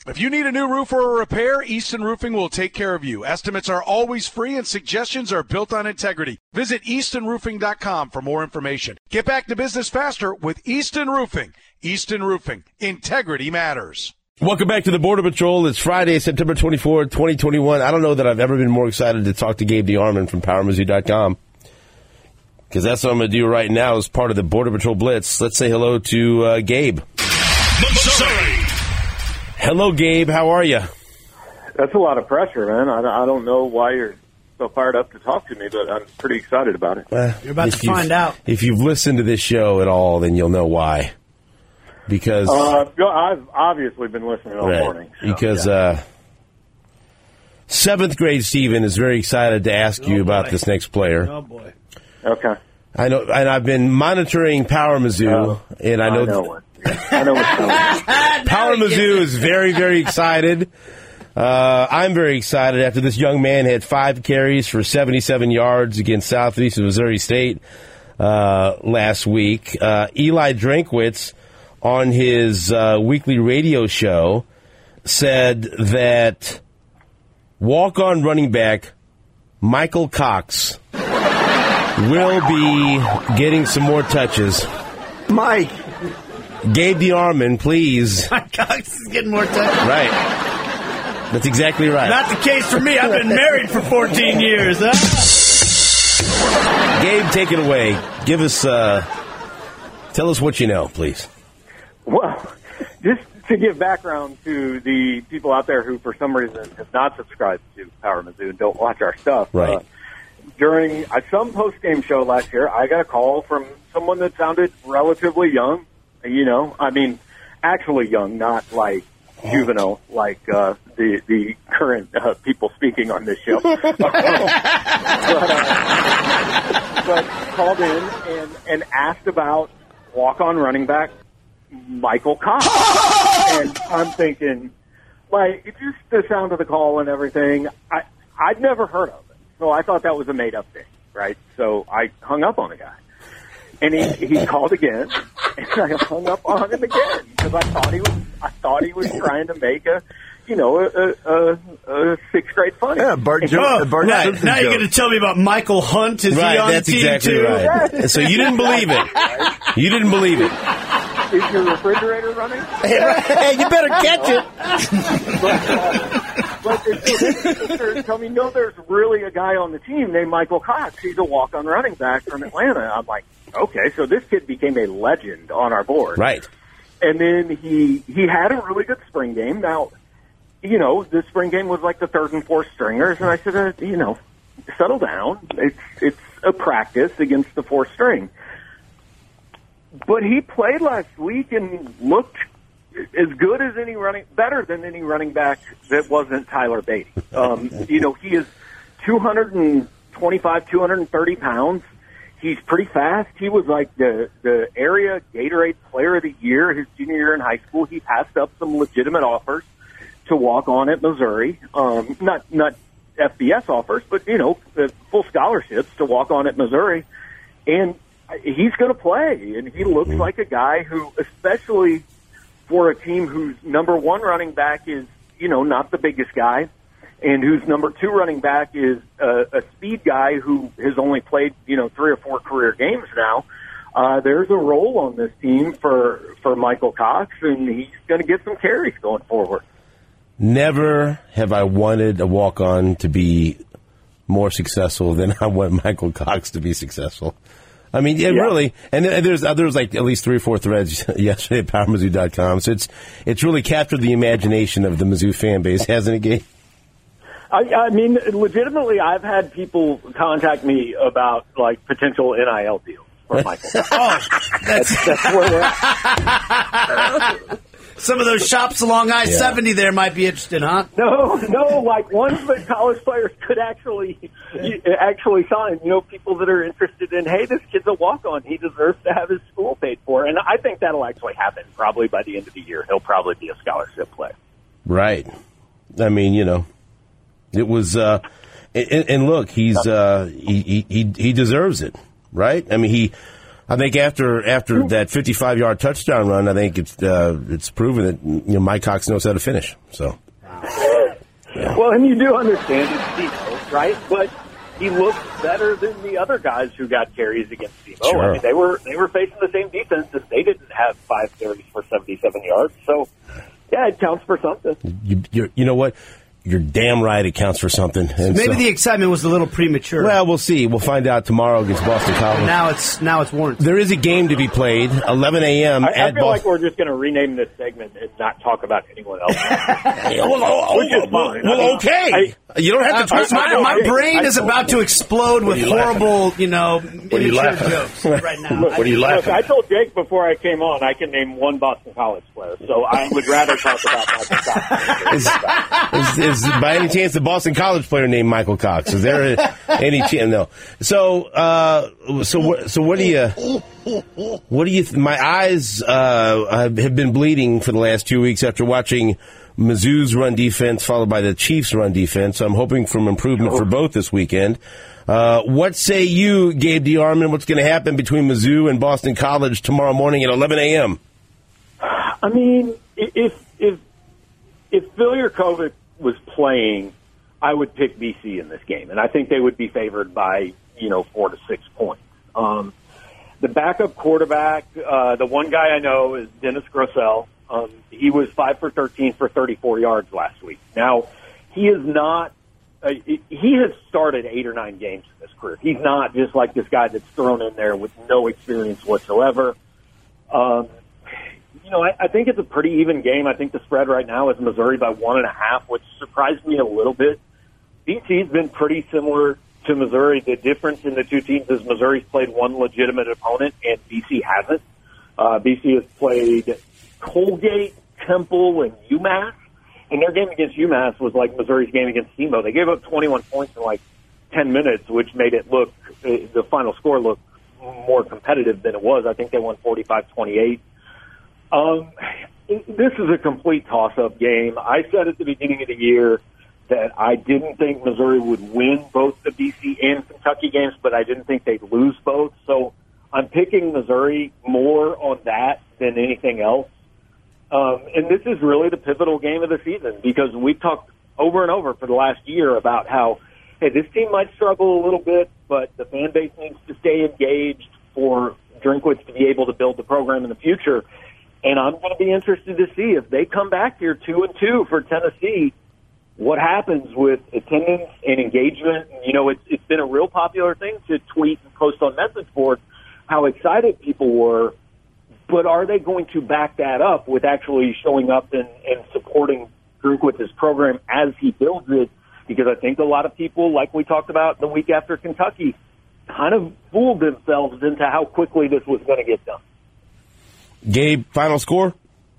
If you need a new roof or a repair, Easton Roofing will take care of you. Estimates are always free and suggestions are built on integrity. Visit eastonroofing.com for more information. Get back to business faster with Easton Roofing. Easton Roofing. Integrity matters. Welcome back to the Border Patrol. It's Friday, September 24, 2021. I don't know that I've ever been more excited to talk to Gabe DeArmond from PowerMizzou.com, because that's what I'm going to do right now as part of the Border Patrol Blitz. Let's say hello to Gabe. Hello, Gabe. How are you? That's a lot of pressure, man. I don't know why you're so fired up to talk to me, but I'm pretty excited about it. You're about to find out. If you've listened to this show at all, then you'll know why. Because I've obviously been listening all morning. So, because seventh grade Steven is very excited to ask you about this next player. Oh, boy. Okay. I know, and I've been monitoring Power Mizzou, and I know what's coming. Power Mizzou is very, very excited. I'm very excited after this young man had 5 carries for 77 yards against Southeast Missouri State last week. Eli Drinkwitz on his weekly radio show said that walk-on running back Michael Cox will be getting some more touches. Mike. Gabe DeArmond, please. Mike Cox is getting more touches. Right. That's exactly right. Not the case for me. I've been married for 14 years. Huh? Gabe, take it away. Give us, tell us what you know, please. Well, just to give background to the people out there who, for some reason, have not subscribed to Power Mizzou and don't watch our stuff. Right. During some post-game show last year, I got a call from someone that sounded relatively young. You know, I mean, actually young, not like juvenile, like the current people speaking on this show. but called in and asked about walk-on running back Michael Cox. And I'm thinking, like, it's just the sound of the call and everything. I'd never heard of it, so I thought that was a made-up thing, right? So I hung up on the guy. And he called again, and I hung up on him again because I thought he was trying to make a 6th grade funny. Yeah, Bart right. Now you're going to tell me about Michael Hunt? Is he on that's the team exactly too? right. So you didn't believe it. You didn't believe it. Is your refrigerator running? Hey, you better catch it. But people tell me, no, there's really a guy on the team named Michael Cox. He's a walk-on running back from Atlanta. I'm like, okay, so this kid became a legend on our board. Right. And then he had a really good spring game. Now, you know, the spring game was like the 3rd and 4th stringers, and I said, settle down. It's a practice against the 4th string. But he played last week and looked as good as better than any running back that wasn't Tyler Beatty. He is 225, 230 pounds. He's pretty fast. He was like the area Gatorade Player of the Year his junior year in high school. He passed up some legitimate offers to walk on at Missouri. Not FBS offers, but, full scholarships to walk on at Missouri. And he's going to play, and he looks like a guy who, especially for a team whose number 1 running back is, not the biggest guy, and whose number 2 running back is a speed guy who has only played, 3 or 4 career games now. There's a role on this team for Michael Cox, and he's going to get some carries going forward. Never have I wanted a walk-on to be more successful than I want Michael Cox to be successful. I mean, really, and there's like at least 3 or 4 threads yesterday at PowerMizzou.com. So it's really captured the imagination of the Mizzou fan base, hasn't it, Gabe? I mean, legitimately, I've had people contact me about like potential NIL deals for Michael. That's where we're at. Some of those shops along I-70 there might be interested, huh? No, like ones that college players could actually sign. People that are interested in, hey, this kid's a walk-on. He deserves to have his school paid for. And I think that'll actually happen probably by the end of the year. He'll probably be a scholarship player. Right. I mean, it was, and look, he deserves it, right? I mean, I think after that 55-yard touchdown run, I think it's proven that Mike Cox knows how to finish. So, yeah. Well, and you do understand it's Steve, right? But he looks better than the other guys who got carries against Steve. Sure. I mean, they were facing the same defense, and they didn't have 5 carries for 77 yards. So, yeah, it counts for something. You know what? You're damn right it counts for something. And maybe the excitement was a little premature. Well, we'll see. We'll find out tomorrow against Boston College. Now it's warranted. There is a game to be played, 11 a.m. I feel like we're just going to rename this segment and not talk about anyone else. Well, okay. You don't have to twist my brain is about to explode with horrible, immature jokes right now. What are you laughing at? I told Jake before I came on I can name one Boston College player, so I would rather talk about Michael Cox. Is by any chance the Boston College player named Michael Cox? Is there any chance? No. So what do you? My eyes have been bleeding for the last 2 weeks after watching Mizzou's run defense followed by the Chiefs' run defense. I'm hoping for improvement for both this weekend. What say you, Gabe DeArmond? What's going to happen between Mizzou and Boston College tomorrow morning at 11 a.m.? I mean, if Phil Jurkovec was playing, I would pick BC in this game, and I think they would be favored by 4 to 6 points. The backup quarterback, the one guy I know is Dennis Grosel. He was 5 for 13 for 34 yards last week. Now, he is not. He has started 8 or 9 games in his career. He's not just like this guy that's thrown in there with no experience whatsoever. I think it's a pretty even game. I think the spread right now is Missouri by 1.5, which surprised me a little bit. BC's been pretty similar to Missouri. The difference in the two teams is Missouri's played one legitimate opponent and BC hasn't. BC has played Colgate, Temple, and UMass. And their game against UMass was like Missouri's game against Steamboat. They gave up 21 points in like 10 minutes, which made it look, the final score look more competitive than it was. I think they won 45-28. This is a complete toss-up game. I said at the beginning of the year that I didn't think Missouri would win both the BC and Kentucky games, but I didn't think they'd lose both. So I'm picking Missouri more on that than anything else. And this is really the pivotal game of the season because we've talked over and over for the last year about how, hey, this team might struggle a little bit, but the fan base needs to stay engaged for Drinkwitz to be able to build the program in the future. And I'm going to be interested to see if they come back here 2-2 for Tennessee, what happens with attendance and engagement. It's been a real popular thing to tweet and post on message boards how excited people were, but are they going to back that up with actually showing up and supporting Drinkwitz's program as he builds it? Because I think a lot of people, like we talked about the week after Kentucky, kind of fooled themselves into how quickly this was going to get done. Gabe, final score?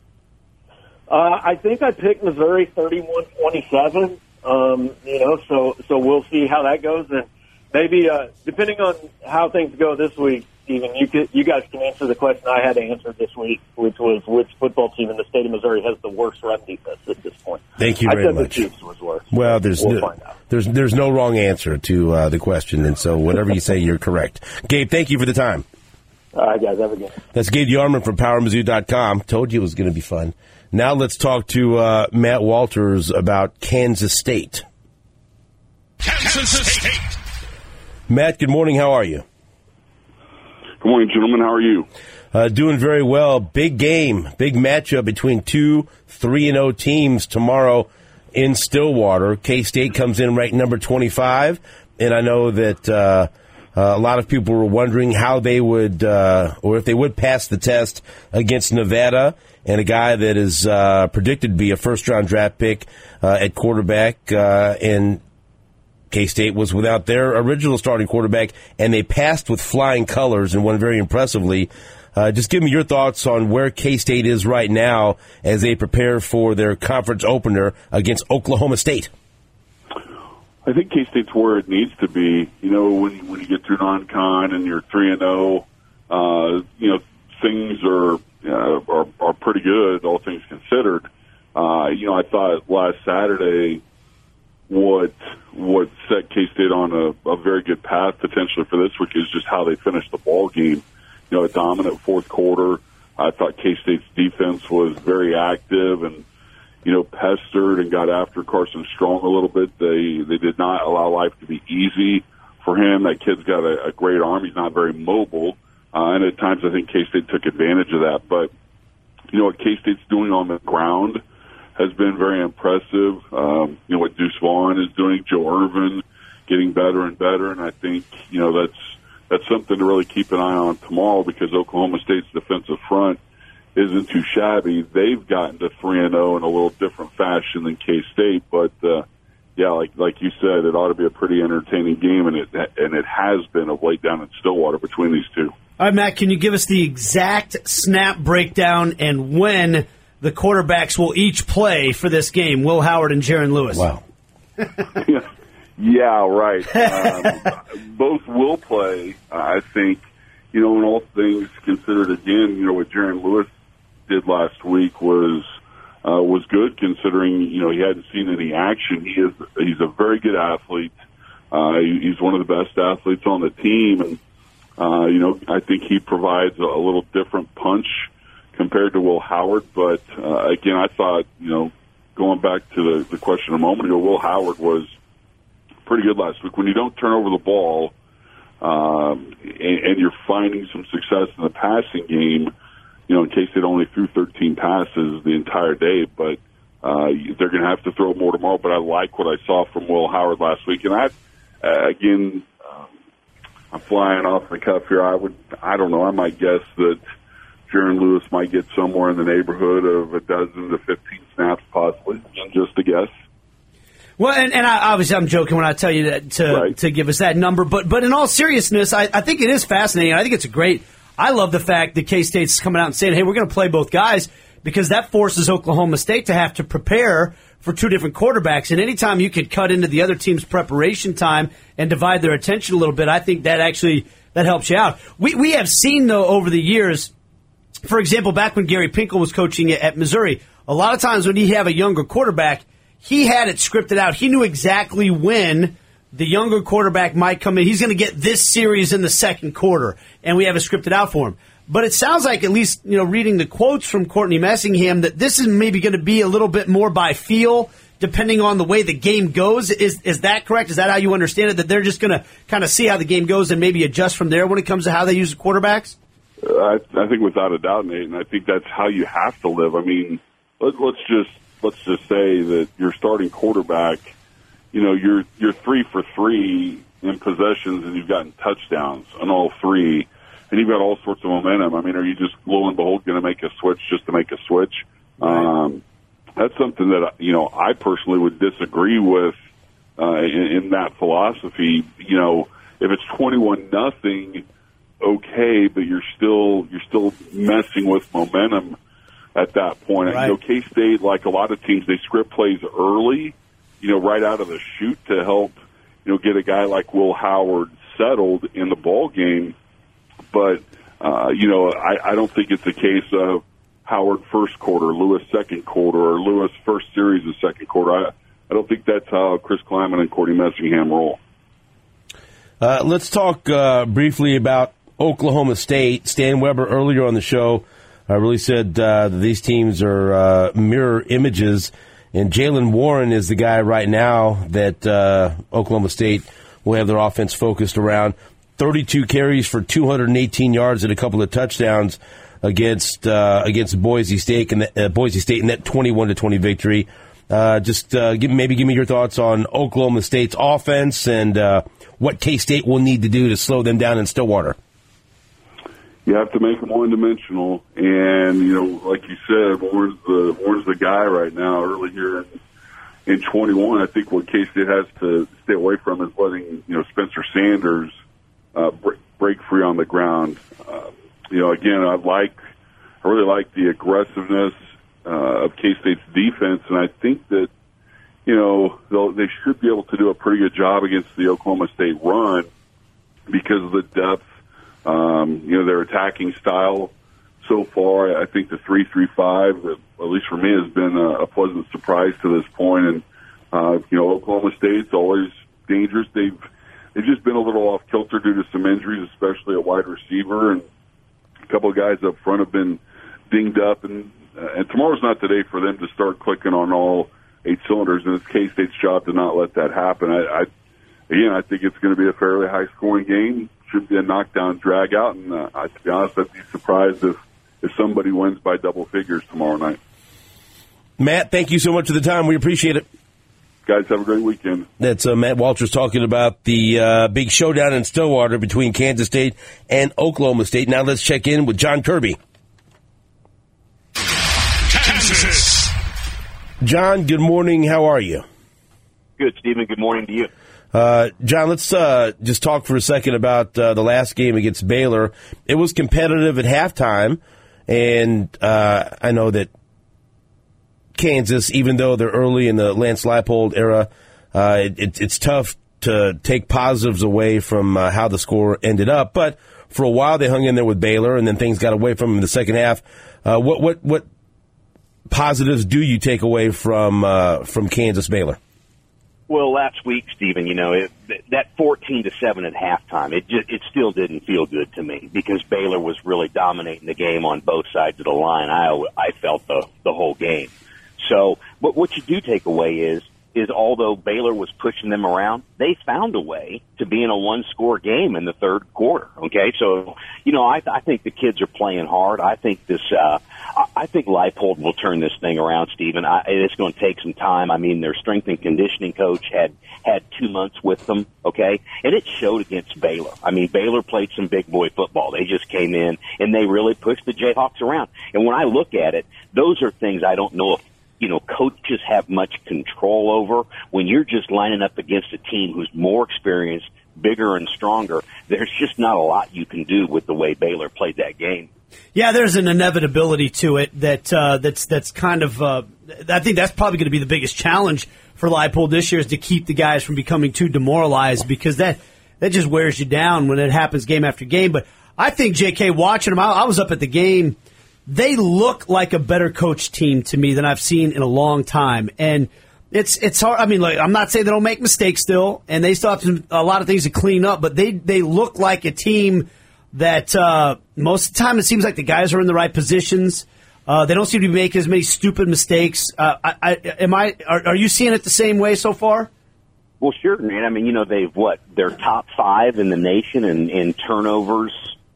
I think I picked Missouri 31-27. So we'll see how that goes, and maybe depending on how things go this week, Stephen, you guys can answer the question I had to answer this week, which was which football team in the state of Missouri has the worst run defense at this point. Thank you very much. I said the Chiefs was worse. Well, there's no wrong answer to the question, and so whatever you say, you're correct. Gabe, thank you for the time. All right, guys, have a good one. That's Gabe DeArmond from PowerMizzou.com. Told you it was going to be fun. Now let's talk to Matt Walters about Kansas State. Kansas State. Matt, good morning. How are you? Good morning, gentlemen. How are you? Doing very well. Big game, big matchup between two 3-0 teams tomorrow in Stillwater. K-State comes in ranked number 25, and I know that a lot of people were wondering how they would, or if they would pass the test against Nevada, and a guy that is predicted to be a first-round draft pick at quarterback, and K-State was without their original starting quarterback, and they passed with flying colors and won very impressively. Just give me your thoughts on where K-State is right now as they prepare for their conference opener against Oklahoma State. I think K-State's where it needs to be. When you get through non-con and you're 3-0, things are pretty good, all things considered. I thought last Saturday what set K-State on a very good path potentially for this week is just how they finished the ball game. a dominant fourth quarter. I thought K-State's defense was very active and, pestered and got after Carson Strong a little bit. They did not allow life to be easy for him. That kid's got a great arm. He's not very mobile. And at times I think K-State took advantage of that. But, what K-State's doing on the ground has been very impressive. What Deuce Vaughn is doing, Joe Irvin getting better and better. And I think, that's something to really keep an eye on tomorrow because Oklahoma State's defensive front isn't too shabby. They've gotten to 3-0 in a little different fashion than K-State, but like you said, it ought to be a pretty entertaining game, and it has been of late down in Stillwater between these two. All right, Matt, can you give us the exact snap breakdown and when the quarterbacks will each play for this game, Will Howard and Jaron Lewis? Wow. Yeah, right. Both will play, I think, in all things considered. Again, what Jaron Lewis did last week was good considering, he hadn't seen any action. He's a very good athlete. He's one of the best athletes on the team. And, I think he provides a little different punch compared to Will Howard. But, again, I thought, going back to the question a moment ago, Will Howard was pretty good last week. When you don't turn over the ball and you're finding some success in the passing game, in case it only threw 13 passes the entire day, but they're going to have to throw more tomorrow. But I like what I saw from Will Howard last week. And I'm flying off the cuff here. I don't know, I might guess that Jaron Lewis might get somewhere in the neighborhood of a dozen to 15 snaps possibly, just a guess. Well, and obviously I'm joking when I tell you that to give us that number, but in all seriousness, I think it is fascinating. I think it's great. I love the fact that K-State's coming out and saying, hey, we're going to play both guys because that forces Oklahoma State to have to prepare for two different quarterbacks. And anytime you can cut into the other team's preparation time and divide their attention a little bit, I think that helps you out. We have seen, though, over the years, for example, back when Gary Pinkel was coaching at Missouri, a lot of times when he had a younger quarterback, he had it scripted out. He knew exactly when the younger quarterback might come in. He's going to get this series in the second quarter, and we have it scripted out for him. But it sounds like, at least reading the quotes from Courtney Messingham, that this is maybe going to be a little bit more by feel, depending on the way the game goes. Is that correct? Is that how you understand it, that they're just going to kind of see how the game goes and maybe adjust from there when it comes to how they use the quarterbacks? I think without a doubt, Nate, and I think that's how you have to live. I mean, let's just say that your starting quarterback, you're 3 for 3 in possessions and you've gotten touchdowns on all 3, and you've got all sorts of momentum. I mean, are you just, lo and behold, going to make a switch just to make a switch? That's something that, I personally would disagree with in that philosophy. If it's 21-0, okay, but you're still messing with momentum at that point. Right. K-State, like a lot of teams, they script plays early, right out of the chute to help, get a guy like Will Howard settled in the ball game. But, I don't think it's a case of Howard first quarter, Lewis second quarter, or Lewis first series of second quarter. I don't think that's how Chris Kleiman and Courtney Messingham roll. Let's talk briefly about Oklahoma State. Stan Weber earlier on the show really said that these teams are mirror images, and Jaylen Warren is the guy right now that Oklahoma State will have their offense focused around. 32 carries for 218 yards and a couple of touchdowns against Boise State in that 21-20 victory. Give me your thoughts on Oklahoma State's offense and what K-State will need to do to slow them down in Stillwater. You have to make them one-dimensional, and like you said, Warren's the guy right now. Early here in 21, I think what K-State has to stay away from is letting Spencer Sanders break free on the ground. Again, I really like the aggressiveness of K-State's defense, and I think that they should be able to do a pretty good job against the Oklahoma State run because of the depth. Their attacking style so far. I think the 3-3-5, at least for me, has been a pleasant surprise to this point. And Oklahoma State's always dangerous. They've just been a little off kilter due to some injuries, especially at wide receiver. And couple of guys up front have been dinged up, and tomorrow's not the day for them to start clicking on all 8 cylinders, and it's K-State's job to not let that happen. I think it's going to be a fairly high-scoring game. Should be a knockdown, drag-out, and to be honest, I'd be surprised if somebody wins by double figures tomorrow night. Matt, thank you so much for the time. We appreciate it. Guys, have a great weekend. That's Matt Walters talking about the big showdown in Stillwater between Kansas State and Oklahoma State. Now let's check in with John Kirby. Kansas. John, good morning. How are you? Good, Stephen. Good morning to you. John, let's just talk for a second about the last game against Baylor. It was competitive at halftime, and I know that Kansas, even though they're early in the Lance Leipold era, it's tough to take positives away from how the score ended up. But for a while, they hung in there with Baylor, and then things got away from them in the second half. What positives do you take away from Kansas Baylor? Well, last week, Stephen, that 14-7 at halftime, it still didn't feel good to me because Baylor was really dominating the game on both sides of the line. I felt the whole game. So, but what you do take away is although Baylor was pushing them around, they found a way to be in a one-score game in the third quarter. Okay, so I think the kids are playing hard. I think I think Leipold will turn this thing around, Stephen. It's going to take some time. I mean, their strength and conditioning coach had 2 months with them, okay? And it showed against Baylor. I mean, Baylor played some big boy football. They just came in, and they really pushed the Jayhawks around. And when I look at it, those are things I don't know if, coaches have much control over. When you're just lining up against a team who's more experienced, bigger and stronger, there's just not a lot you can do with the way Baylor played that game. Yeah, there's an inevitability to it that's kind of I think that's probably going to be the biggest challenge for Leipold this year is to keep the guys from becoming too demoralized because that just wears you down when it happens game after game. But I think, JK, watching them, I was up at the game. They look like a better coached team to me than I've seen in a long time. And it's hard. I mean, I'm not saying they don't make mistakes still, and they still have a lot of things to clean up, but they look like a team that most of the time it seems like the guys are in the right positions. They don't seem to be making as many stupid mistakes. Are you seeing it the same way so far? Well, sure, man. I mean, they're top 5 in the nation in turnovers,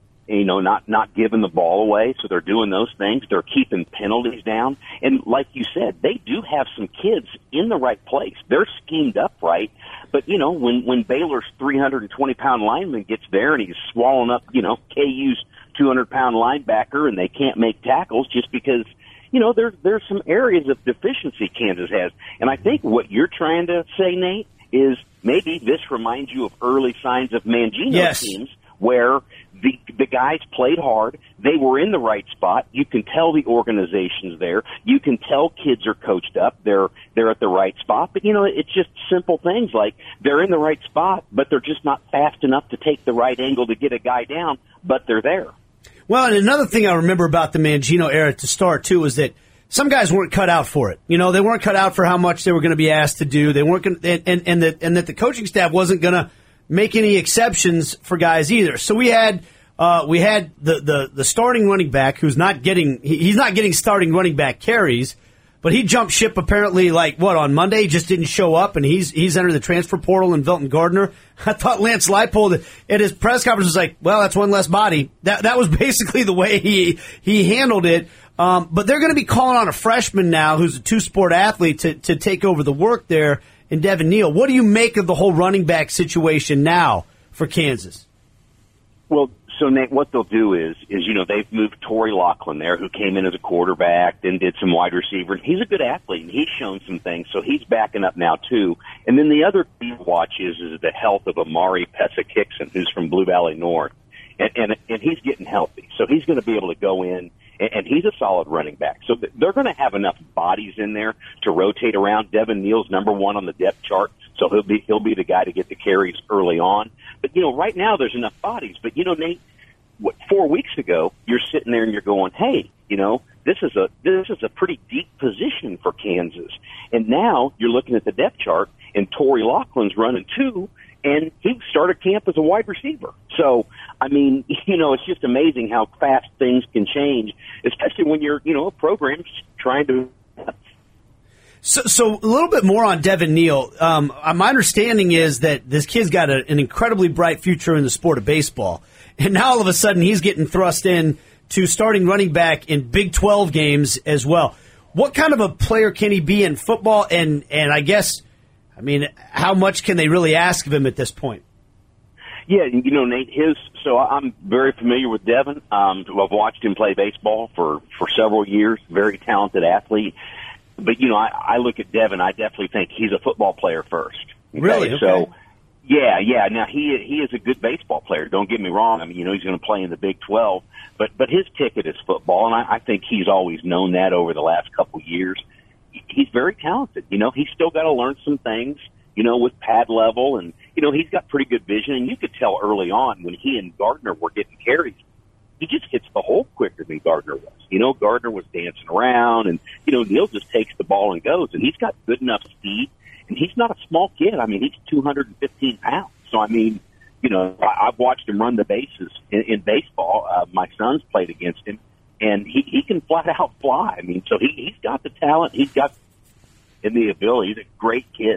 not giving the ball away. So they're doing those things. They're keeping penalties down. And like you said, they do have some kids in the right place. They're schemed up right. But, when Baylor's 320-pound lineman gets there and he's swallowing up, KU's 200-pound linebacker and they can't make tackles just because, there's some areas of deficiency Kansas has. And I think what you're trying to say, Nate, is maybe this reminds you of early signs of Mangino teams where the guys played hard. They were in the right spot. You can tell the organization's there. You can tell kids are coached up. They're at the right spot. But, it's just simple things like they're in the right spot, but they're just not fast enough to take the right angle to get a guy down, but they're there. Well, and another thing I remember about the Mangino era to start, too, is that some guys weren't cut out for it. They weren't cut out for how much they were going to be asked to do. They weren't going to, and that the coaching staff wasn't going to make any exceptions for guys either. So we had the starting running back who's not getting starting running back carries, but he jumped ship apparently on Monday, just didn't show up, and he's entered the transfer portal in Velton Gardner. I thought Lance Leipold at his press conference was like, well, that's one less body. That was basically the way he handled it. But they're going to be calling on a freshman now who's a two-sport athlete to take over the work there in Devin Neal. What do you make of the whole running back situation now for Kansas? Well, so Nate, what they'll do is they've moved Torrey Loughlin there, who came in as a quarterback, then did some wide receiver. He's a good athlete, and he's shown some things, so he's backing up now too. And then the other thing to watch is the health of Amari Pesek-Hickson, who's from Blue Valley North, and he's getting healthy, so he's going to be able to go in. And he's a solid running back. So they're going to have enough bodies in there to rotate around. Devin Neal's number 1 on the depth chart, so he'll be the guy to get the carries early on. But, right now there's enough bodies. But, Nate, 4 weeks ago, you're sitting there and you're going, hey, this is a pretty deep position for Kansas. And now you're looking at the depth chart, and Torrey Loughlin's running 2, and he started camp as a wide receiver. So, I mean, it's just amazing how fast things can change, especially when you're, a program's trying to. So a little bit more on Devin Neal. My understanding is that this kid's got an incredibly bright future in the sport of baseball. And now all of a sudden he's getting thrust in to starting running back in Big 12 games as well. What kind of a player can he be in football? And I guess, how much can they really ask of him at this point? Yeah, Nate, so I'm very familiar with Devin. I've watched him play baseball for several years, very talented athlete. But, I look at Devin, I definitely think he's a football player first. Okay? Really? Okay. So, yeah. Now, he is a good baseball player. Don't get me wrong. He's going to play in the Big 12. But his ticket is football, and I think he's always known that over the last couple of years. He's very talented. He's still got to learn some things, with pad level. And, he's got pretty good vision. And you could tell early on when he and Gardner were getting carries, he just hits the hole quicker than Gardner was. Gardner was dancing around, and, Neal just takes the ball and goes. And he's got good enough speed, and he's not a small kid. He's 215 pounds. So, I've watched him run the bases in baseball. My son's played against him, and he can flat out fly. So he's got the talent. He's got the ability. He's a great kid.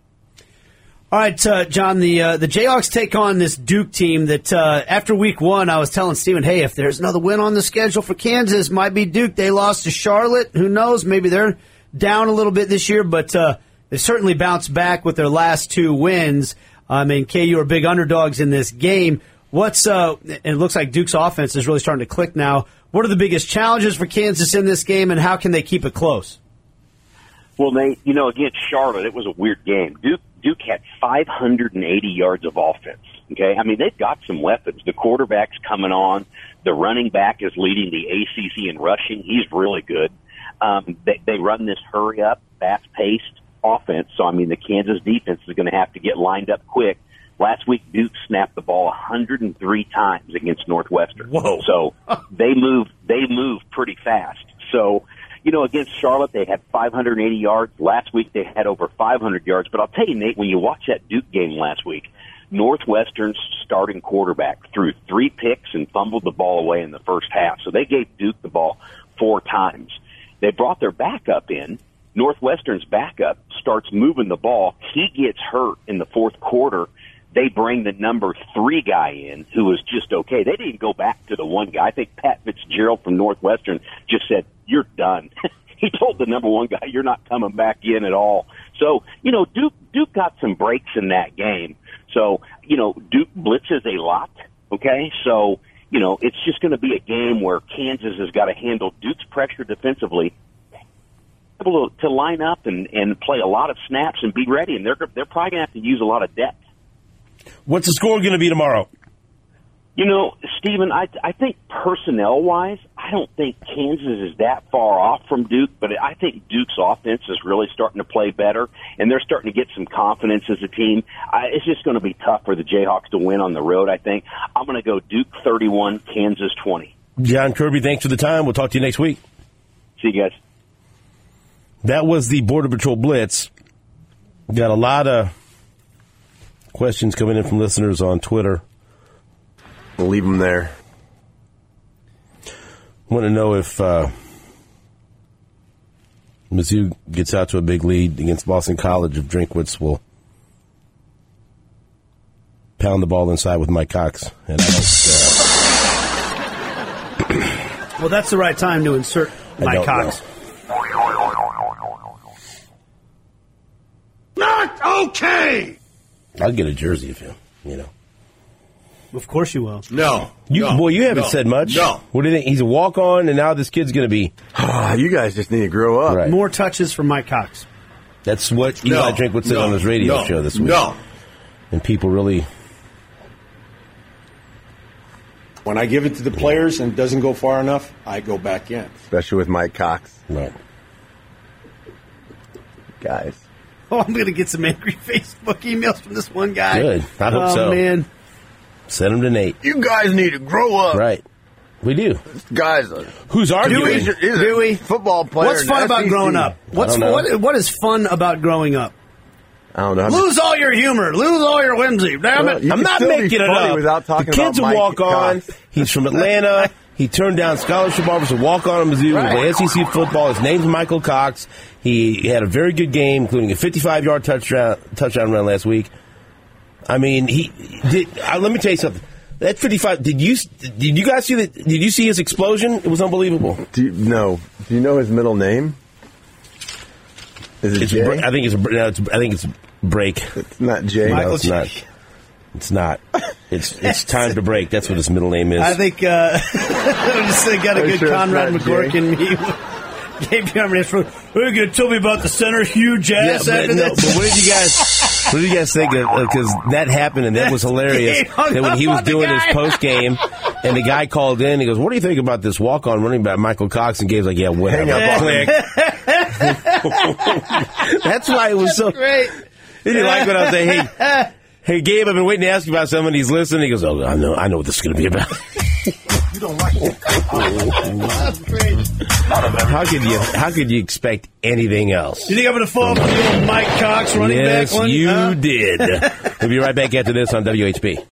All right, John, the Jayhawks take on this Duke team that after week one, I was telling Stephen, hey, if there's another win on the schedule for Kansas, might be Duke. They lost to Charlotte. Who knows? Maybe they're down a little bit this year, but they certainly bounced back with their last two wins. KU are big underdogs in this game. It looks like Duke's offense is really starting to click now. What are the biggest challenges for Kansas in this game, and how can they keep it close? Well, Nate, against Charlotte, it was a weird game. Duke had 580 yards of offense. Okay, they've got some weapons. The quarterback's coming on. The running back is leading the ACC in rushing. He's really good. They run this hurry-up, fast-paced offense. So, the Kansas defense is going to have to get lined up quick. Last week, Duke snapped the ball 103 times against Northwestern. Whoa. So they move pretty fast. So, against Charlotte, they had 580 yards. Last week, they had over 500 yards. But I'll tell you, Nate, when you watch that Duke game last week, Northwestern's starting quarterback threw 3 picks and fumbled the ball away in the first half. So they gave Duke the ball 4 times. They brought their backup in. Northwestern's backup starts moving the ball. He gets hurt in the fourth quarter. They bring the number 3 guy in, who was just okay. They didn't go back to the 1 guy. I think Pat Fitzgerald from Northwestern just said, "You're done." He told the number 1 guy, "You're not coming back in at all." So, Duke got some breaks in that game. So, Duke blitzes a lot, okay? So, it's just going to be a game where Kansas has got to handle Duke's pressure defensively, able to line up and play a lot of snaps and be ready. And they're probably going to have to use a lot of depth. What's the score going to be tomorrow? Stephen, I think personnel-wise, I don't think Kansas is that far off from Duke, but I think Duke's offense is really starting to play better, and they're starting to get some confidence as a team. It's just going to be tough for the Jayhawks to win on the road, I think. I'm going to go Duke 31, Kansas 20. John Kirby, thanks for the time. We'll talk to you next week. See you guys. That was the Border Patrol Blitz. Got a lot of questions coming in from listeners on Twitter. We'll leave them there. Want to know if Mizzou gets out to a big lead against Boston College, if Drinkwitz will pound the ball inside with Mike Cox. And I don't, well, that's the right time to insert Mike Cox. Not okay! I'll get a jersey of him, Of course you will. No. You haven't said much. No. What do you think? He's a walk-on, and now this kid's going to be... You guys just need to grow up. Right. More touches from Mike Cox. That's what Eli Drinkwitz said on his radio show this week. No. And people really... When I give it to the players and it doesn't go far enough, I go back in. Especially with Mike Cox. Right. Guys. Oh, I'm going to get some angry Facebook emails from this one guy. Good. I hope so. Oh, man. Send them to Nate. You guys need to grow up. Right. We do. Guys. Who's arguing? Dewey. Football player. What's fun about growing up? What is fun about growing up? I don't know. Lose all your humor. Lose all your whimsy. Damn it. I'm not making it up. Without talking the kid's about a walk-on. He's from Atlanta. He turned down scholarship offers to walk on at Mizzou. Right. Play SEC football. His name's Michael Cox. He had a very good game, including a 55-yard touchdown run last week. I mean, he did. Let me tell you something. That 55. Did you guys see that? Did you see his explosion? It was unbelievable. No. Do you know his middle name? Is it Jay? I think it's Break. It's not Jay. No, it's not. It's not. It's time to break. That's what his middle name is. I think I just got a good sure Conrad McGorkin meme. Gabe Cameron, we're going to tell me about the center huge ass after this. But what did you guys think of? Because that happened and that was hilarious. That when he was doing his post game and the guy called in, he goes, "What do you think about this walk on running back Michael Cox?" And Gabe's like, "Yeah, whatever." Click. That's why it was so great. Did you like what I was saying? Hey, Gabe, I've been waiting to ask you about something. He's listening. He goes, "Oh, I know what this is going to be about." You don't like it. That's great. How could you expect anything else? You think I'm going to fall for the old Mike Cox running back one? Yes, you did. We'll be right back after this on WHP.